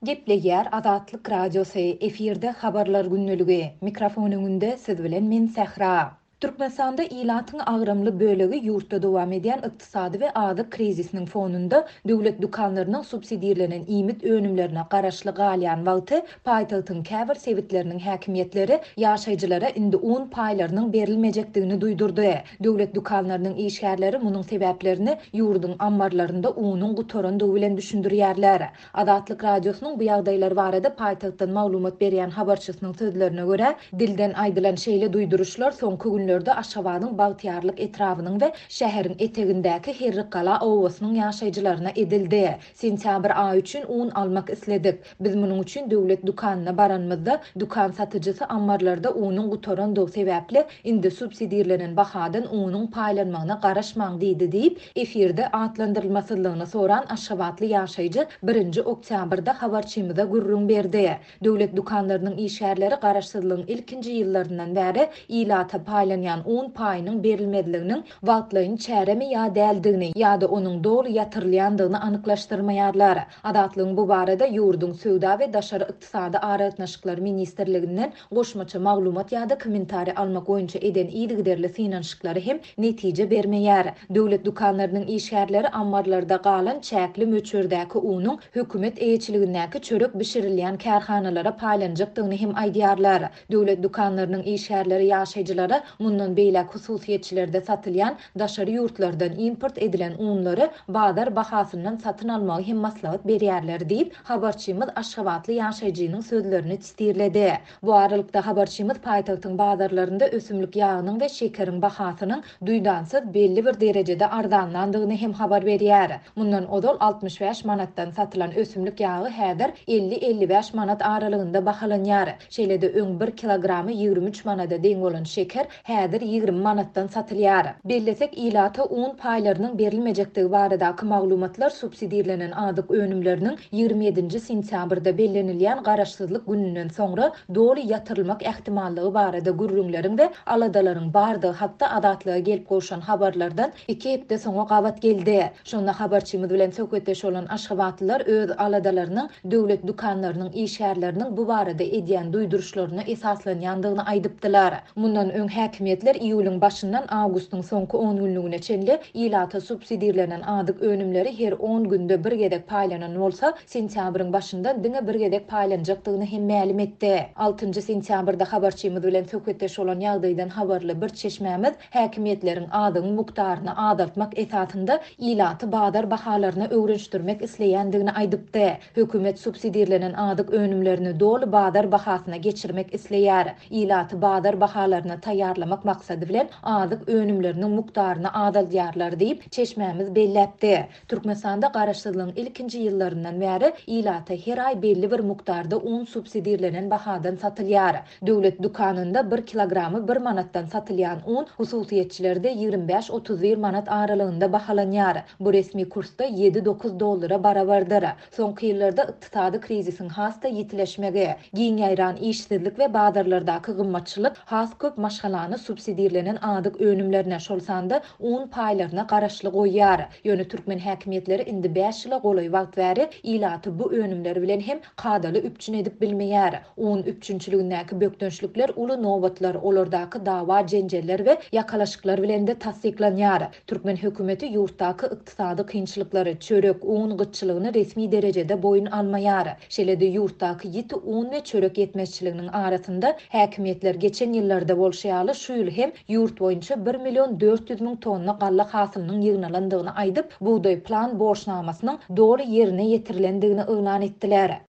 Gepleýär Adatlyk Radiosy efirde habarlar günnüligi. Mikrofon öňünde siz bilen men Sähra. Türkmenistanda ilatyň agramly bölegi ýurtda dowam edýän ykdysady we azyk krizisiniň fonunda döwlet dukanlarynyň subsidiýelenen iýmit önümlerine garaşly galýan wagty paýtagtyň käbir sebitleriniň häkimiýetleri ýaşaýjylara indi un paýlarynyň berilmejekdigini duýdurdy. Döwlet dukanlarynyň işgärleri munyň sebäplerini ýurdun ambarlarynda unuň gutorandygy bilen düşündirýärler. Adatlyk radiosynyň bu ýagdaýlar barada paýtagtdan maglumat berýän habarçysynyň sözlerine görä, dilden aýdylan şeýle duýduruşlar soňky günlerde Aşgabatyň Bagtyarlyk etrawynyň we şäheriň etegindäki Herriqala owasynyň ýaşaýjylaryna edildi. Sentýabr aý üçin un almak isledik. Biz munyň üçin döwlet dukanyna baranmyzda dukan satyjysy ambarlarda unuň gutorandygy sebäpli indi subsidiýelenen bahadan unuň paýlanmagyna garaşmaň diýdi diýip efirde atlandyrylmasynlygyny soran Aşgabatly ýaşaýjy 1 oktýabrda habarçymyza gurrun berdi. Döwlet dukanlarynyň işgärleri garaşsyzlygyň ilkinji ýyllaryndan bäri ilata paýlanýan un paýynyň berilmediliginiň wagtlaryny çäremi ýa däldigini ýa-da onuň dogry ýatyrylýandygyny anyklaşdyrmaýarlar. Adatlygyň bu barada ýurdun söwda we daşary ykdysady araýatnaşyklar ministrliginden goşmaça maglumat ýa-da kommentari almak boýunça eden ýygyderli synanşyklary hem netije bermeýär. Döwlet dukanlarynyň işgärleri ambarlarda galan çäkli möçürdäki unuň hökümet eýetçiligindäki çörek bişirilýän kärhanalara paýlanjakdygyny hem aýdýarlar. Döwlet dukanlarynyň işgärleri ýaşaýjylara mundan beýlek hususiýetçilerde satylýan daşary ýurtlardan import edilen unlary bazar bahasyndan satyn almagy hem maslahat berýärler diýip habarçymyz Aşgabatly ýaşaýjynyň sözlerini tisdirledi. Bu aralykda habarçymyz paýtagtyň bazarlarynda ösümlik ýagynyň we şekeriň bahasynyň duýdansyz belli bir derejede arzanlandygyny hem habar berýär. Mundan odol 65 manatdan satylan ösümlik ýagy häzir 50-55 manat aralygynda bahalanýar. Şeýlede öň 1 kilogramy 23 manata deň bolan şeker häzir 20 manatdan satylýar. Bellesek ilata un paýlarynyň berilmejekdigi baradaky maglumatlar subsidiýelenen adyk önümleriniň 27 sentýabrda bellenilýän garaşsyzlyk gününden soňra dogry ýatyrylmak ähtimallygy barada gurrunlaryň we aladalaryň bardygy hatda adatlyga gelip goşan habarlardan 2 hepde soňra gabat geldi. Şonda habarçymyz bilen söhbetdeş bolan Aşgabatlylar öz aladalarynyň döwlet dukanlarynyň işgärleriniň bu barada edýän duýduruşlaryna esaslanýandygyny aýdypdylar. Mundan öň häkimiýetler iýulyň başyndan awgustyň soňky 10 günlügine çenli ilata subsidiýelenen adyk önümleri her 10 günde bir gedek paýlanan bolsa, sentýabryň başyndan diňe bir gedek paýlanjakdygyny hem ma'lum etdi. 6 sentýabrda habarçymyz bilen söhbetdeş bolan ýagdaýdan habarly bir çeşmämiz häkimiýetleriň adyň mukdaryny adaltmak esasında ilaty bazar bahalaryna öwrenişdirmek isleýändigini aýdypdy. Hökümet subsidiýelenen adyk önümlerini dogry bazar bahasyna geçirmek isleýär. Ilaty bazar bahalaryna taýýarlamak maksady bilen adyk önümleriniň mukdaryny adalýarlar diýip çeşmämiz belläpdi. Türkmenistanda garaşsyzlygyň ilkinji ýyllaryndan bäri ilata her aý belli bir mukdarda un subsidiýelenen bahadan satylýar. Döwlet dukanynda 1 kilogramy 1 manatdan satylýan un hususiýetçilerde 25-31 manat aralygynda bahalanýar. Bu resmi kursda 7-9 dollara barabardyr. Soňky ýyllarda ykdysady krizisiň hasta ýitileşmegi, giň ýaýran işsizlik we bazarlardaky gymmatçylyk has köp maşgalany subsidiýelenen adyk önümlerine şolsanda un paýlaryna garaşly goýýar. Ýöne türkmen häkimiýetleri indi 5 ýyla goly wagt bäri ilaty bu önümler bilen hem kadaly üpçün edip bilmeýär. Un üpçünçiligindäki bökdönçlükler uly nobatlar, olardaky dawa jenjeller we ýakalaşyklar bilen de tasdiklanýar. Türkmen hökümeti ýurtdaky ykdysady kynçylyklary, çörek, un gytçylygyny resmi derejede boyun almaýar. Şeýlede ýurtdaky ýiti un we çörek yetmezçiliginiň arasynda häkimiýetler geçen ýyllarda bolşaýaly şu ýyl hem ýurt boýunça 1.400.000 tonna galla hasylynyň ýygnalandygyny aýdyp, buğday plan borçnamasynyň dogry ýerine ýetirilendigini ýylan etdiler.